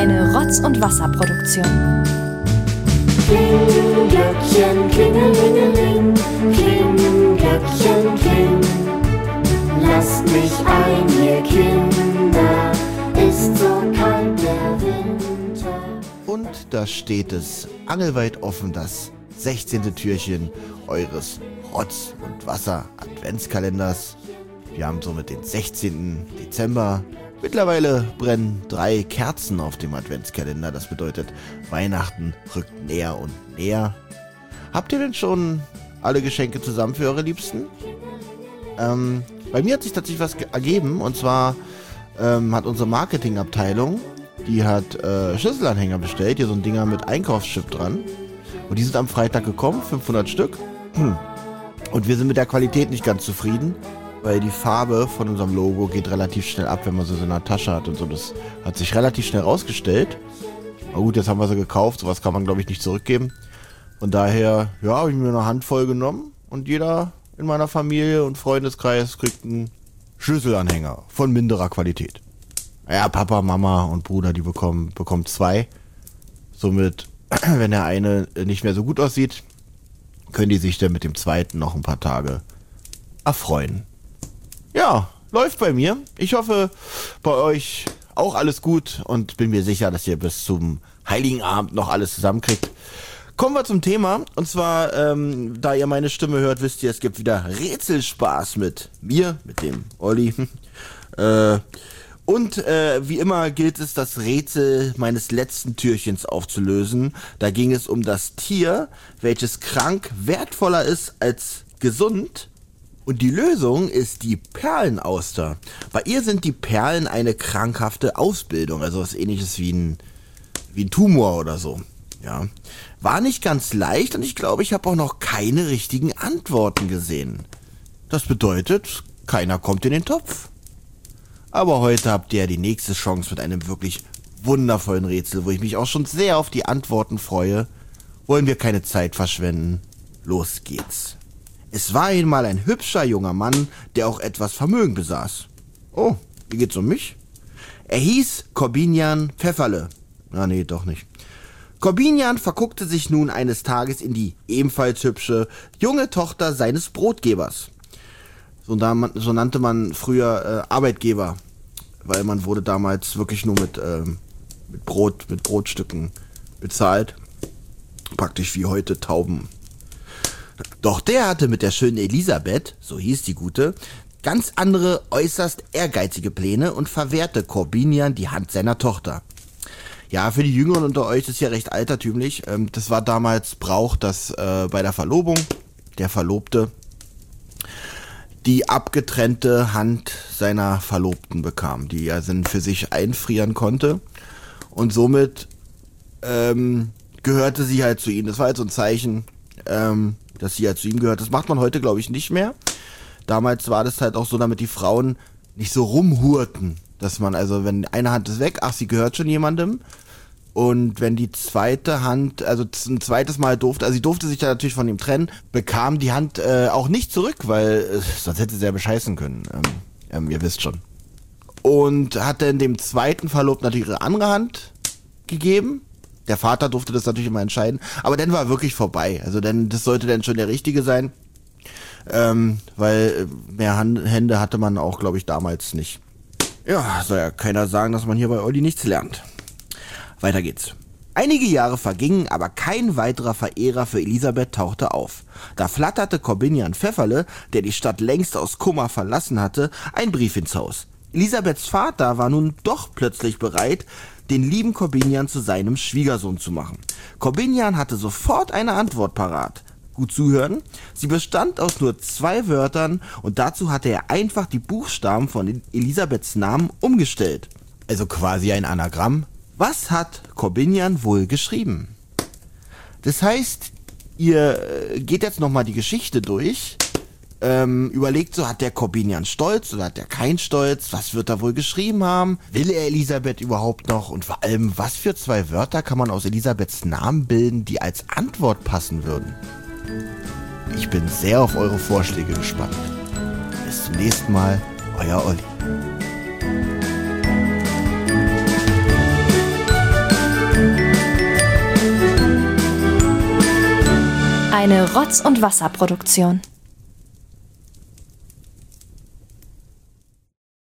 eine Rotz- und Wasserproduktion. Klingelglöckchen, klingelingeling, Klingelglöckchen, kling. Lasst mich ein, ihr Kinder, ist so kalt der Winter. Und da steht es, angelweit offen, das 16. Türchen eures Rotz- und Wasser-Adventskalenders. Wir haben somit den 16. Dezember. Mittlerweile brennen 3 Kerzen auf dem Adventskalender. Das bedeutet, Weihnachten rückt näher und näher. Habt ihr denn schon alle Geschenke zusammen für eure Liebsten? Bei mir hat sich tatsächlich was ergeben. Und zwar hat unsere Marketingabteilung, die hat Schlüsselanhänger bestellt. Hier so ein Dinger mit Einkaufschip dran. Und die sind am Freitag gekommen, 500 Stück. Und wir sind mit der Qualität nicht ganz zufrieden, weil die Farbe von unserem Logo geht relativ schnell ab, wenn man sie so in der Tasche hat und so. Das hat sich relativ schnell rausgestellt. Aber gut, jetzt haben wir sie gekauft. Sowas kann man, glaube ich, nicht zurückgeben. Von daher, ja, habe ich mir eine Handvoll genommen. Und jeder in meiner Familie und Freundeskreis kriegt einen Schlüsselanhänger von minderer Qualität. Ja, Papa, Mama und Bruder, die bekommen 2. Somit, wenn der eine nicht mehr so gut aussieht, können die sich dann mit dem zweiten noch ein paar Tage erfreuen. Ja, läuft bei mir. Ich hoffe, bei euch auch alles gut und bin mir sicher, dass ihr bis zum Heiligen Abend noch alles zusammenkriegt. Kommen wir zum Thema. Und zwar, da ihr meine Stimme hört, wisst ihr, es gibt wieder Rätselspaß mit mir, mit dem Olli. Und wie immer gilt es, das Rätsel meines letzten Türchens aufzulösen. Da ging es um das Tier, welches krank wertvoller ist als gesund. Und die Lösung ist die Perlenauster. Bei ihr sind die Perlen eine krankhafte Ausbildung, also was ähnliches wie ein Tumor oder so. Ja, war nicht ganz leicht und ich glaube, ich habe auch noch keine richtigen Antworten gesehen. Das bedeutet, keiner kommt in den Topf. Aber heute habt ihr die nächste Chance mit einem wirklich wundervollen Rätsel, wo ich mich auch schon sehr auf die Antworten freue. Wollen wir keine Zeit verschwenden? Los geht's. Es war einmal ein hübscher junger Mann, der auch etwas Vermögen besaß. Oh, wie geht's um mich? Er hieß Korbinian Pfefferle. Ah, nee, doch nicht. Korbinian verguckte sich nun eines Tages in die ebenfalls hübsche junge Tochter seines Brotgebers. So nannte man früher Arbeitgeber, weil man wurde damals wirklich nur mit Brotstücken bezahlt. Praktisch wie heute Tauben. Doch der hatte mit der schönen Elisabeth, so hieß die Gute, ganz andere, äußerst ehrgeizige Pläne und verwehrte Korbinian die Hand seiner Tochter. Ja, für die Jüngeren unter euch, das ist ja recht altertümlich. Das war damals Brauch, dass bei der Verlobung der Verlobte die abgetrennte Hand seiner Verlobten bekam, die er dann für sich einfrieren konnte. Und somit gehörte sie halt zu ihm. Das war halt so ein Zeichen, dass sie halt zu ihm gehört. Das macht man heute, glaube ich, nicht mehr. Damals war das halt auch so, damit die Frauen nicht so rumhurten. Dass man also, wenn eine Hand ist weg, ach, sie gehört schon jemandem. Und wenn die zweite Hand, also ein zweites Mal durfte, also sie durfte sich da natürlich von ihm trennen, bekam die Hand auch nicht zurück, weil sonst hätte sie ja bescheißen können. Ihr wisst schon. Und hat dann dem zweiten Verlobten natürlich ihre andere Hand gegeben. Der Vater durfte das natürlich immer entscheiden. Aber dann war wirklich vorbei. Also das sollte dann schon der Richtige sein. Weil mehr Hände hatte man auch, glaube ich, damals nicht. Ja, soll ja keiner sagen, dass man hier bei Olli nichts lernt. Weiter geht's. Einige Jahre vergingen, aber kein weiterer Verehrer für Elisabeth tauchte auf. Da flatterte Korbinian Pfefferle, der die Stadt längst aus Kummer verlassen hatte, ein Brief ins Haus. Elisabeths Vater war nun doch plötzlich bereit, den lieben Korbinian zu seinem Schwiegersohn zu machen. Korbinian hatte sofort eine Antwort parat. Gut zuhören. Sie bestand aus nur 2 Wörtern und dazu hatte er einfach die Buchstaben von Elisabeths Namen umgestellt. Also quasi ein Anagramm. Was hat Korbinian wohl geschrieben? Das heißt, ihr geht jetzt nochmal die Geschichte durch, überlegt so, hat der Korbinian Stolz oder hat er keinen Stolz? Was wird er wohl geschrieben haben? Will er Elisabeth überhaupt noch? Und vor allem, was für 2 Wörter kann man aus Elisabeths Namen bilden, die als Antwort passen würden? Ich bin sehr auf eure Vorschläge gespannt. Bis zum nächsten Mal, euer Olli. Eine Rotz- und Wasserproduktion.